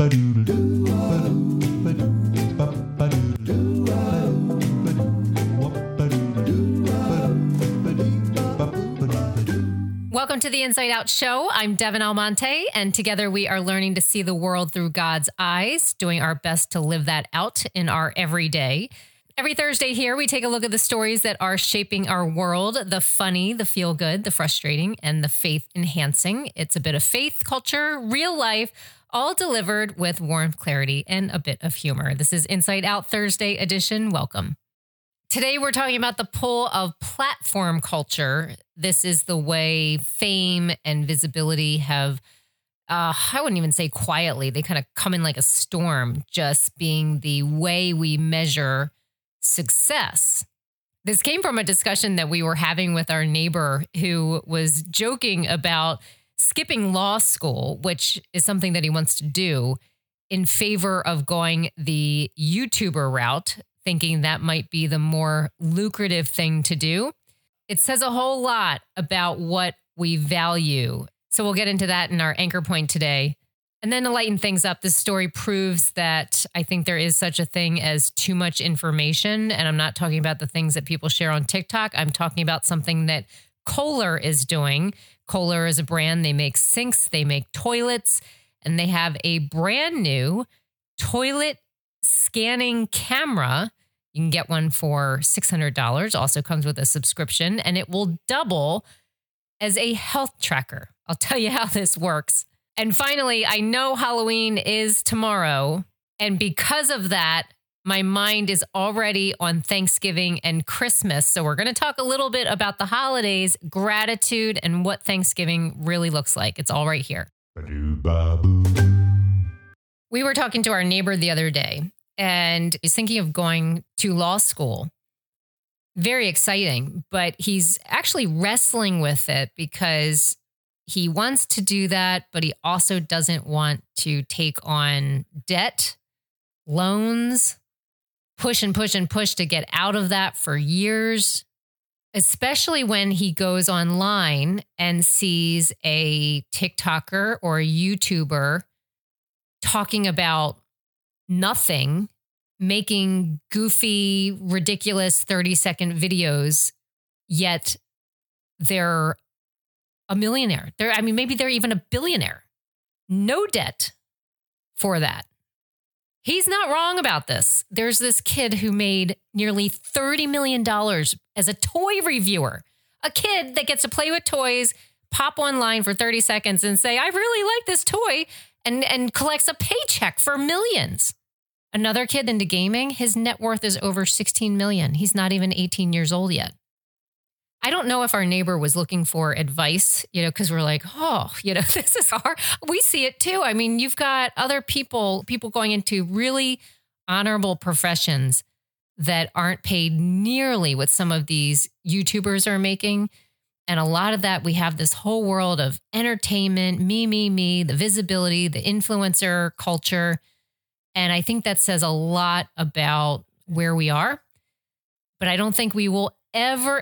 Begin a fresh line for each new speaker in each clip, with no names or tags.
Welcome to the Inside Out Show. I'm Devin Almonte, and together we are learning to see the world through God's eyes, doing our best to live that out in our everyday. Every Thursday here, we take a look at the stories that are shaping our world, the funny, the feel-good, the frustrating, and the faith-enhancing. It's a bit of faith, culture, real life, all delivered with warmth, clarity, and a bit of humor. This is Inside Out Thursday edition. Welcome. Today, we're talking about the pull of platform culture. This is the way fame and visibility have, I wouldn't even say quietly, they kind of come in like a storm, just being the way we measure success. This came from a discussion that we were having with our neighbor who was joking about skipping law school, which is something that he wants to do, in favor of going the YouTuber route, thinking that might be the more lucrative thing to do. It says a whole lot about what we value. So we'll get into that in our anchor point today. And then to lighten things up, this story proves that I think there is such a thing as too much information. And I'm not talking about the things that people share on TikTok. I'm talking about something that Kohler is doing. Kohler is a brand. They make sinks, they make toilets, and they have a brand new toilet scanning camera. You can get one for $600. Also comes with a subscription, and it will double as a health tracker. I'll tell you how this works. And finally, I know Halloween is tomorrow, and because of that, my mind is already on Thanksgiving and Christmas. So we're going to talk a little bit about the holidays, gratitude, and what Thanksgiving really looks like. It's all right here. We were talking to our neighbor the other day, and he's thinking of going to law school. Very exciting, but he's actually wrestling with it because he wants to do that, but he also doesn't want to take on debt, loans, push and push and push to get out of that for years, especially when he goes online and sees a TikToker or a YouTuber talking about nothing, making goofy, ridiculous 30-second videos, yet they're a millionaire. Maybe they're even a billionaire. No debt for that. He's not wrong about this. There's this kid who made nearly $30 million as a toy reviewer. A kid that gets to play with toys, pop online for 30 seconds and say, I really like this toy, and collects a paycheck for millions. Another kid into gaming, his net worth is over 16 million. He's not even 18 years old yet. I don't know if our neighbor was looking for advice, because we're like, this is hard. We see it too. I mean, you've got other people going into really honorable professions that aren't paid nearly what some of these YouTubers are making. And a lot of that, we have this whole world of entertainment, me, the visibility, the influencer culture. And I think that says a lot about where we are. But I don't think we will ever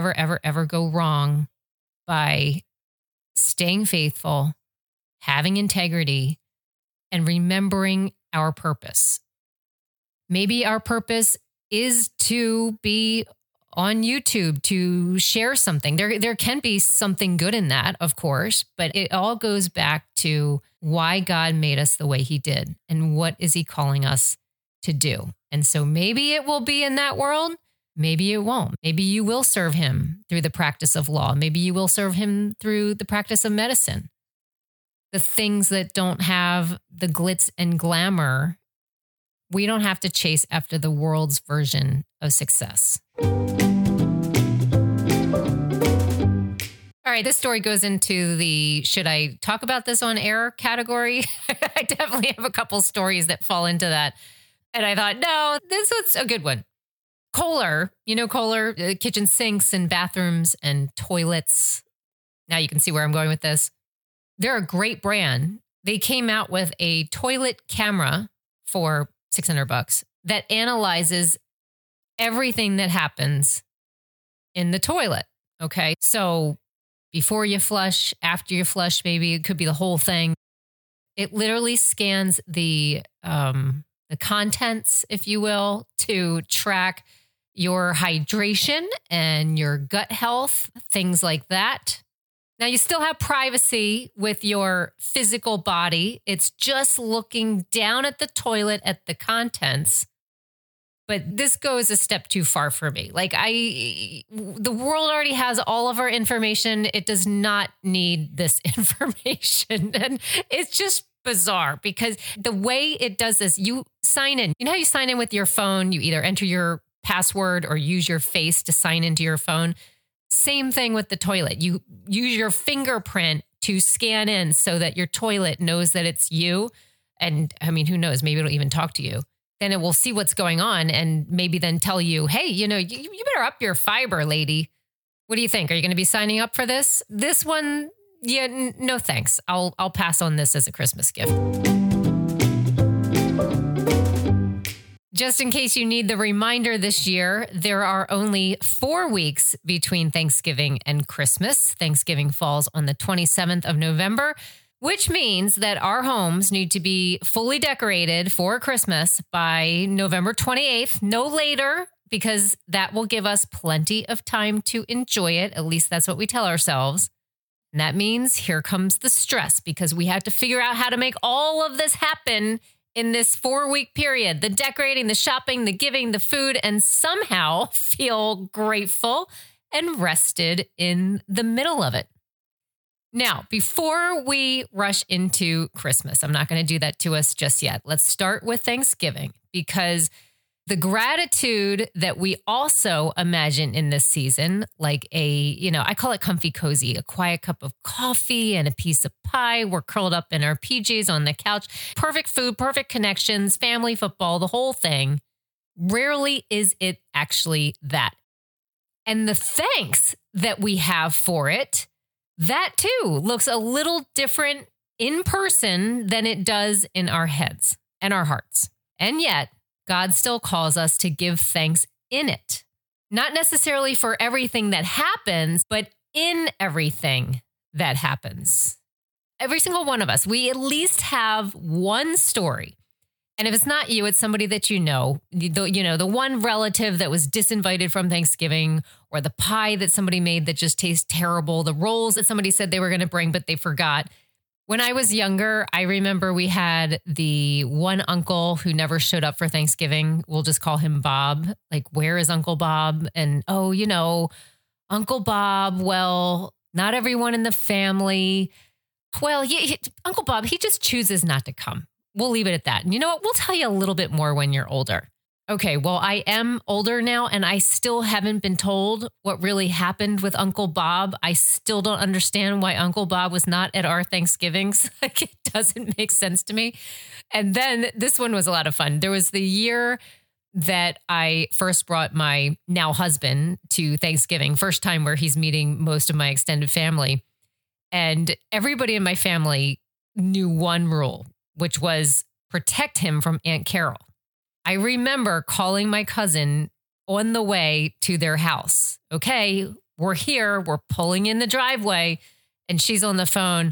go wrong by staying faithful, having integrity, and remembering our purpose. Maybe our purpose is to be on YouTube, to share something. There can be something good in that, of course, but it all goes back to why God made us the way he did and what is he calling us to do. And so maybe it will be in that world. Maybe it won't. Maybe you will serve him through the practice of law. Maybe you will serve him through the practice of medicine. The things that don't have the glitz and glamour, we don't have to chase after the world's version of success. All right, this story goes into the should I talk about this on air category. I definitely have a couple stories that fall into that. And I thought, no, this was a good one. Kohler, Kohler, kitchen sinks and bathrooms and toilets. Now you can see where I'm going with this. They're a great brand. They came out with a toilet camera for $600 that analyzes everything that happens in the toilet. Okay. So before you flush, after you flush, maybe it could be the whole thing. It literally scans the contents, if you will, to track your hydration and your gut health, things like that. Now, you still have privacy with your physical body. It's just looking down at the toilet at the contents. But this goes a step too far for me. Like the world already has all of our information. It does not need this information. And it's just bizarre because the way it does this, you sign in. You know how you sign in with your phone? You either enter your password or use your face to sign into your phone. Same thing with the toilet. You use your fingerprint to scan in so that your toilet knows that it's you. And I mean, who knows? Maybe it'll even talk to you. Then it will see what's going on and maybe then tell you, hey, you better up your fiber, lady. What do you think? Are you going to be signing up for this? This one, yeah, no thanks. I'll pass on this as a Christmas gift. Just in case you need the reminder this year, there are only 4 weeks between Thanksgiving and Christmas. Thanksgiving falls on the 27th of November, which means that our homes need to be fully decorated for Christmas by November 28th, no later, because that will give us plenty of time to enjoy it. At least that's what we tell ourselves. And that means here comes the stress because we have to figure out how to make all of this happen in this 4-week period, the decorating, the shopping, the giving, the food, and somehow feel grateful and rested in the middle of it. Now, before we rush into Christmas, I'm not going to do that to us just yet. Let's start with Thanksgiving because the gratitude that we also imagine in this season, like I call it comfy cozy, a quiet cup of coffee and a piece of pie. We're curled up in our PJs on the couch. Perfect food, perfect connections, family football, the whole thing. Rarely is it actually that. And the thanks that we have for it, that too looks a little different in person than it does in our heads and our hearts. And yet, God still calls us to give thanks in it. Not necessarily for everything that happens, but in everything that happens. Every single one of us, we at least have one story. And if it's not you, it's somebody that you know, the one relative that was disinvited from Thanksgiving, or the pie that somebody made that just tastes terrible, the rolls that somebody said they were going to bring, but they forgot. When I was younger, I remember we had the one uncle who never showed up for Thanksgiving. We'll just call him Bob. Like, where is Uncle Bob? And, Uncle Bob, well, not everyone in the family. Well, Uncle Bob, he just chooses not to come. We'll leave it at that. And you know what? We'll tell you a little bit more when you're older. Okay, well, I am older now, and I still haven't been told what really happened with Uncle Bob. I still don't understand why Uncle Bob was not at our Thanksgivings. Like, it doesn't make sense to me. And then this one was a lot of fun. There was the year that I first brought my now husband to Thanksgiving, first time where he's meeting most of my extended family. And everybody in my family knew one rule, which was protect him from Aunt Carol. I remember calling my cousin on the way to their house. Okay, we're here. We're pulling in the driveway. And she's on the phone.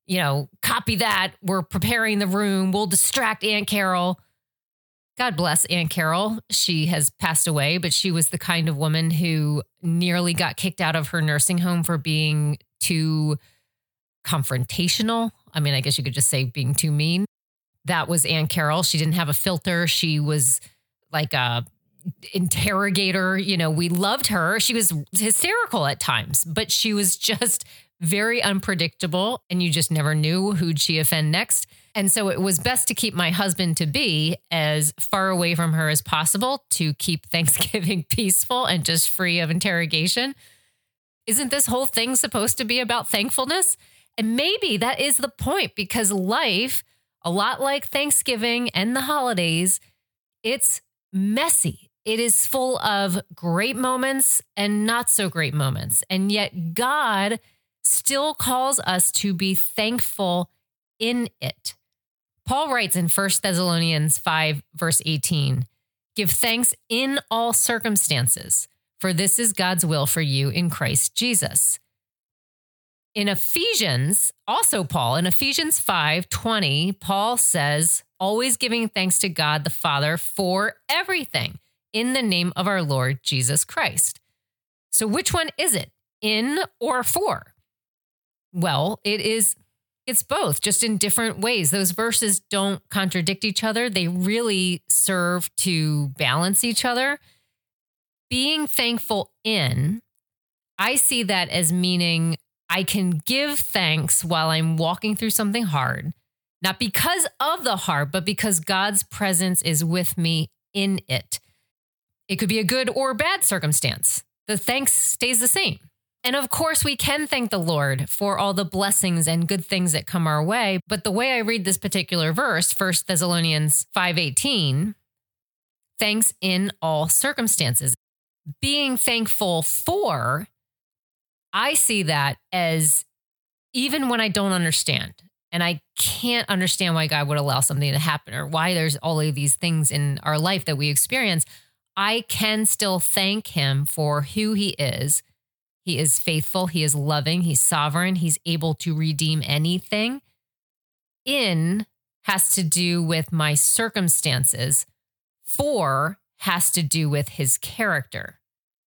Copy that. We're preparing the room. We'll distract Aunt Carol. God bless Aunt Carol. She has passed away, but she was the kind of woman who nearly got kicked out of her nursing home for being too confrontational. I mean, I guess you could just say being too mean. That was Aunt Carol. She didn't have a filter. She was like a interrogator. We loved her. She was hysterical at times, but she was just very unpredictable. And you just never knew who'd she offend next. And so it was best to keep my husband to be as far away from her as possible to keep Thanksgiving peaceful and just free of interrogation. Isn't this whole thing supposed to be about thankfulness? And maybe that is the point, because life, a lot like Thanksgiving and the holidays, it's messy. It is full of great moments and not so great moments. And yet God still calls us to be thankful in it. Paul writes in 1 Thessalonians 5, verse 18, "Give thanks in all circumstances, for this is God's will for you in Christ Jesus." In Ephesians, also Paul, in Ephesians 5:20, Paul says, always giving thanks to God the Father for everything in the name of our Lord Jesus Christ. So which one is it? In or for? Well, it's both, just in different ways. Those verses don't contradict each other. They really serve to balance each other. Being thankful in, I see that as meaning I can give thanks while I'm walking through something hard, not because of the hard, but because God's presence is with me in it. It could be a good or bad circumstance. The thanks stays the same. And of course, we can thank the Lord for all the blessings and good things that come our way. But the way I read this particular verse, 1 Thessalonians 5:18, thanks in all circumstances. Being thankful for, I see that as even when I don't understand and I can't understand why God would allow something to happen or why there's all of these things in our life that we experience, I can still thank him for who he is. He is faithful. He is loving. He's sovereign. He's able to redeem anything. In has to do with my circumstances. For has to do with his character.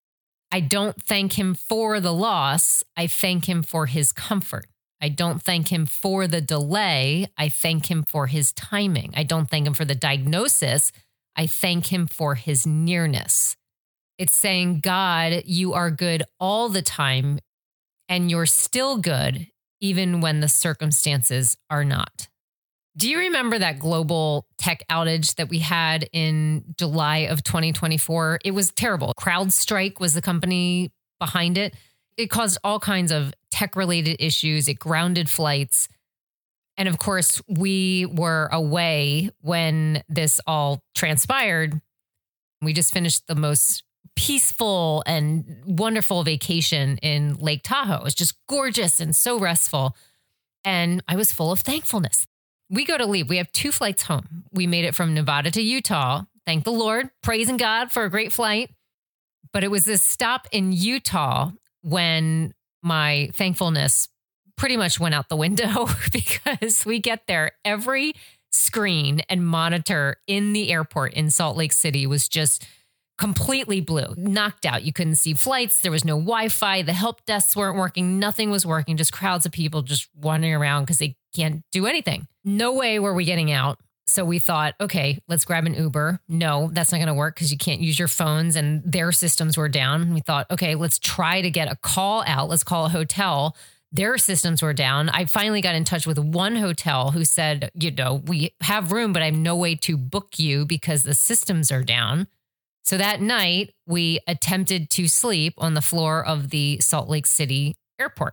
I don't thank him for the loss. I thank him for his comfort. I don't thank him for the delay. I thank him for his timing. I don't thank him for the diagnosis. I thank him for his nearness. It's saying, God, you are good all the time, and you're still good even when the circumstances are not. Do you remember that global tech outage that we had in July of 2024? It was terrible. CrowdStrike was the company behind it. It caused all kinds of tech-related issues. It grounded flights. And of course, we were away when this all transpired. We just finished the most peaceful and wonderful vacation in Lake Tahoe. It was just gorgeous and so restful. And I was full of thankfulness. We go to leave. We have 2 flights home. We made it from Nevada to Utah. Thank the Lord, praising God for a great flight. But it was this stop in Utah when my thankfulness pretty much went out the window because we get there. Every screen and monitor in the airport in Salt Lake City was just completely blue, knocked out. You couldn't see flights. There was no Wi-Fi. The help desks weren't working. Nothing was working. Just crowds of people just wandering around because they can't do anything. No way were we getting out. So we thought, okay, let's grab an Uber. No, that's not going to work because you can't use your phones and their systems were down. We thought, okay, let's try to get a call out. Let's call a hotel. Their systems were down. I finally got in touch with one hotel who said, we have room, but I have no way to book you because the systems are down. So that night, we attempted to sleep on the floor of the Salt Lake City airport.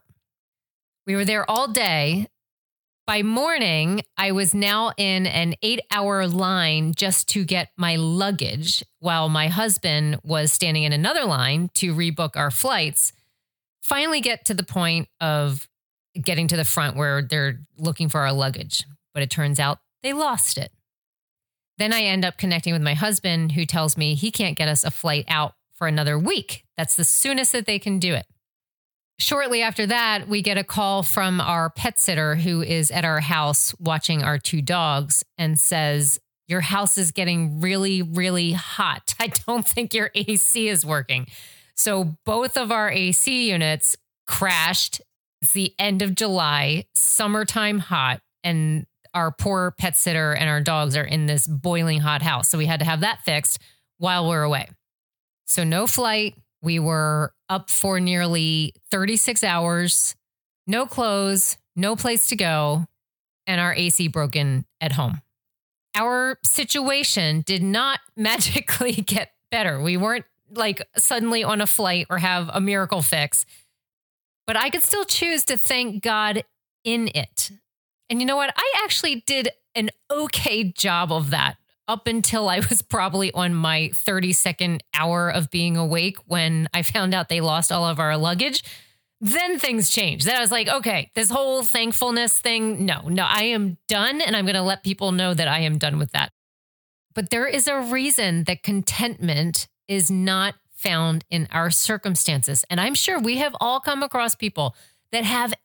We were there all day. By morning, I was now in an 8-hour line just to get my luggage while my husband was standing in another line to rebook our flights. Finally get to the point of getting to the front where they're looking for our luggage. But it turns out they lost it. Then I end up connecting with my husband, who tells me he can't get us a flight out for another week. That's the soonest that they can do it. Shortly after that, we get a call from our pet sitter who is at our house watching our 2 dogs and says, your house is getting really, really hot. I don't think your AC is working. So both of our AC units crashed. It's the end of July, summertime hot, and our poor pet sitter and our dogs are in this boiling hot house. So we had to have that fixed while we're away. So no flight. We were up for nearly 36 hours, no clothes, no place to go, and our AC broken at home. Our situation did not magically get better. We weren't like suddenly on a flight or have a miracle fix, but I could still choose to thank God in it. And you know what? I actually did an okay job of that up until I was probably on my 32nd hour of being awake when I found out they lost all of our luggage. Then things changed. Then I was like, okay, this whole thankfulness thing, no, I am done. And I'm going to let people know that I am done with that. But there is a reason that contentment is not found in our circumstances. And I'm sure we have all come across people that have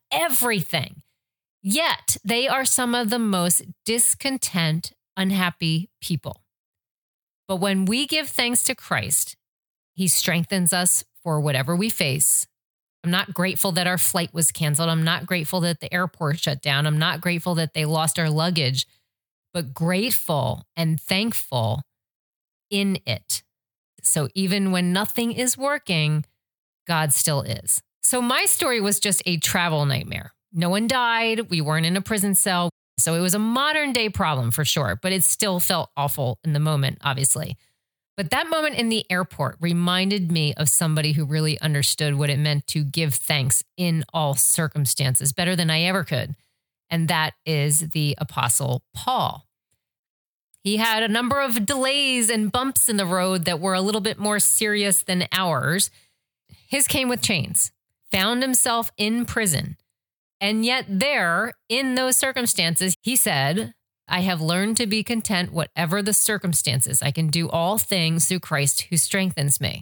everything. Yet they are some of the most discontent, unhappy people. But when we give thanks to Christ, he strengthens us for whatever we face. I'm not grateful that our flight was canceled. I'm not grateful that the airport shut down. I'm not grateful that they lost our luggage, but grateful and thankful in it. So even when nothing is working, God still is. So my story was just a travel nightmare. No one died. We weren't in a prison cell. So it was a modern day problem for sure, but it still felt awful in the moment, obviously. But that moment in the airport reminded me of somebody who really understood what it meant to give thanks in all circumstances better than I ever could. And that is the Apostle Paul. He had a number of delays and bumps in the road that were a little bit more serious than ours. His came with chains, found himself in prison. And yet there, in those circumstances, he said, I have learned to be content whatever the circumstances. I can do all things through Christ who strengthens me.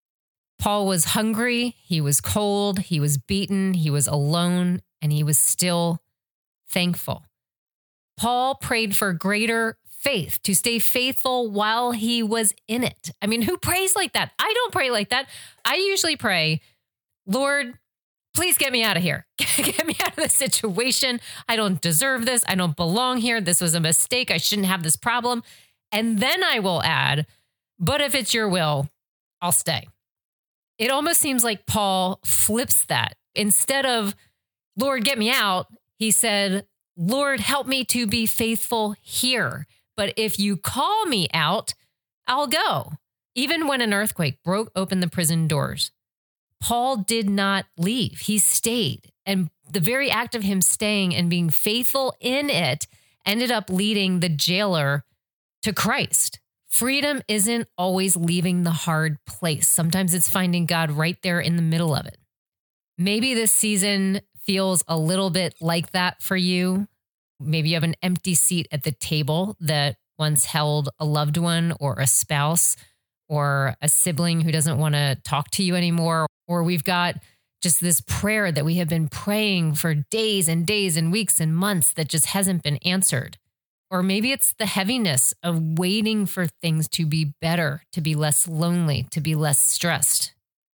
Paul was hungry, he was cold, he was beaten, he was alone, and he was still thankful. Paul prayed for greater faith, to stay faithful while he was in it. I mean, who prays like that? I don't pray like that. I usually pray, Lord, please get me out of here. Get me out of this situation. I don't deserve this. I don't belong here. This was a mistake. I shouldn't have this problem. And then I will add, but if it's your will, I'll stay. It almost seems like Paul flips that. Instead of, Lord, get me out, he said, Lord, help me to be faithful here. But if you call me out, I'll go. Even when an earthquake broke open the prison doors, Paul did not leave. He stayed. And the very act of him staying and being faithful in it ended up leading the jailer to Christ. Freedom isn't always leaving the hard place. Sometimes it's finding God right there in the middle of it. Maybe this season feels a little bit like that for you. Maybe you have an empty seat at the table that once held a loved one or a spouse or a sibling who doesn't want to talk to you anymore. Or we've got just this prayer that we have been praying for days and days and weeks and months that just hasn't been answered. Or maybe it's the heaviness of waiting for things to be better, to be less lonely, to be less stressed.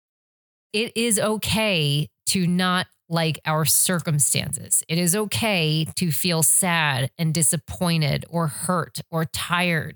It is okay to not like our circumstances. It is okay to feel sad and disappointed or hurt or tired.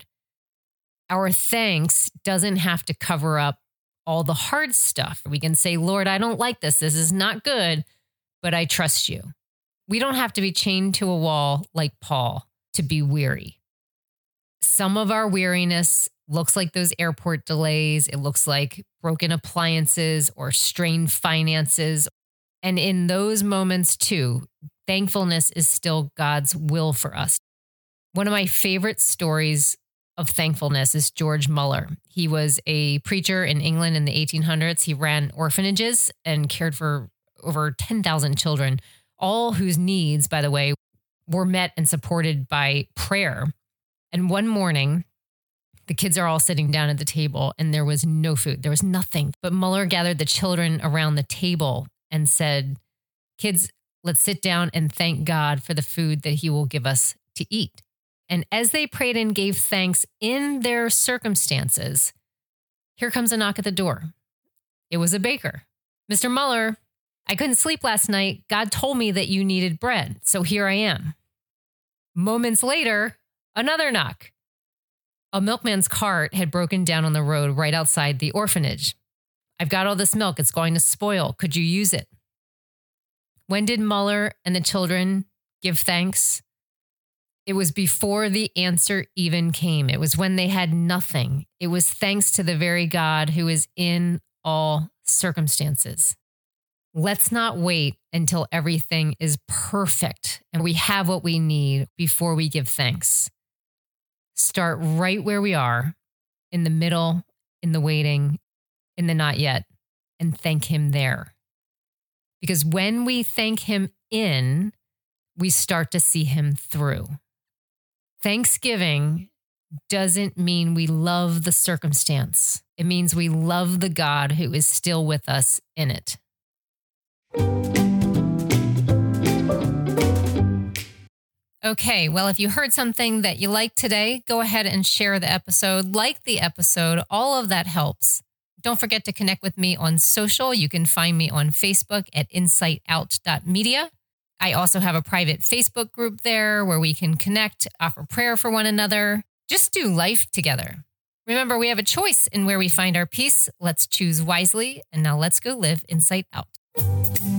Our thanks doesn't have to cover up all the hard stuff. We can say, Lord, I don't like this. This is not good, but I trust you. We don't have to be chained to a wall like Paul to be weary. Some of our weariness looks like those airport delays. It looks like broken appliances or strained finances. And in those moments too, thankfulness is still God's will for us. One of my favorite stories of thankfulness is George Muller. He was a preacher in England in the 1800s. He ran orphanages and cared for over 10,000 children, all whose needs, by the way, were met and supported by prayer. And one morning, the kids are all sitting down at the table and there was no food. There was nothing. But Muller gathered the children around the table and said, kids, let's sit down and thank God for the food that he will give us to eat. And as they prayed and gave thanks in their circumstances, here comes a knock at the door. It was a baker. Mr. Muller, I couldn't sleep last night. God told me that you needed bread, so here I am. Moments later, another knock. A milkman's cart had broken down on the road right outside the orphanage. I've got all this milk. It's going to spoil. Could you use it? When did Muller and the children give thanks? It was before the answer even came. It was when they had nothing. It was thanks to the very God who is in all circumstances. Let's not wait until everything is perfect and we have what we need before we give thanks. Start right where we are, in the middle, in the waiting, in the not yet, and thank him there. Because when we thank him in, we start to see him through. Thanksgiving doesn't mean we love the circumstance. It means we love the God who is still with us in it. Okay, well, if you heard something that you liked today, go ahead and share the episode, like the episode. All of that helps. Don't forget to connect with me on social. You can find me on Facebook at insightout.media. I also have a private Facebook group there where we can connect, offer prayer for one another, just do life together. Remember, we have a choice in where we find our peace. Let's choose wisely. And now let's go live Insight Out.